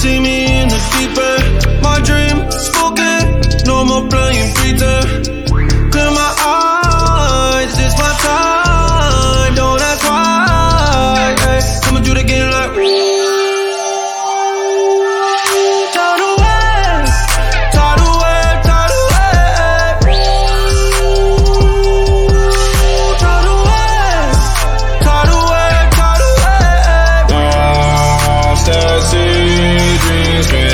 see me in the deep end. My dream spoken, no more playing pretend. Clear my eyes, it's my time. Don't ask why. Ay, I'ma do it again like tidal wave, tidal wave, tidal wave, tidal wave, tidal wave, tidal wave. Ecstasy, dreams.